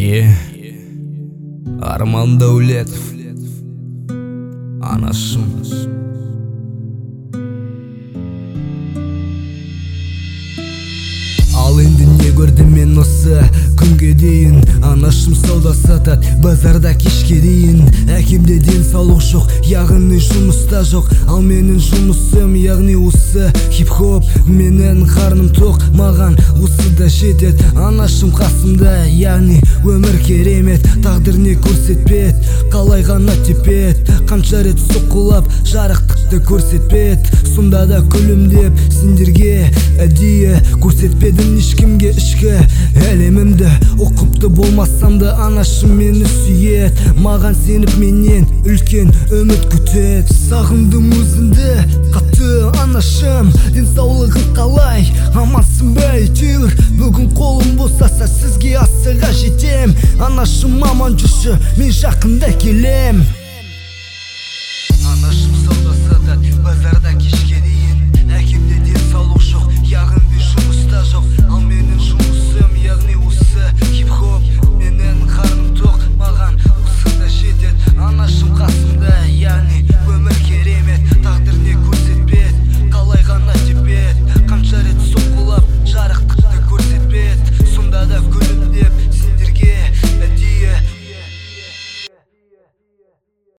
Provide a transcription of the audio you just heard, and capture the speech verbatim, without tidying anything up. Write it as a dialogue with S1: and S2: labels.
S1: Е, Арман Даулетов, анашым. Ал енді не көрдім мен осы күнге дейін? Анашым сауда сатат базарда кешке дейін. Әкемде денсаулық жоқ, яғни жұмыста жоқ. Ал менің жұмысым, яғни осы хип-хоп. Менің қарным тоқ, маған осы да жетет. Анашым қасымда, яғни өмір керемет. Тағдыр не көрсетпет, қалай ғана тепет. Қанша рет соққылап, жарықтықты көрсетпет. Сонда да күлімдеп, сендерге әдейі көрсетпедім ешкімге ішкі әлемімді. Оқыпты болмасам да анашым мені сүйет. Маған сеніп менен үлкен үміт күтет. Сағындым өзіңді қатты анашым, денсаулығың қалай, амансың ба әйтеуір? Бүгін қолым босаса сізге асыға жетем. Анашым аман жүрші, мен жақында келем.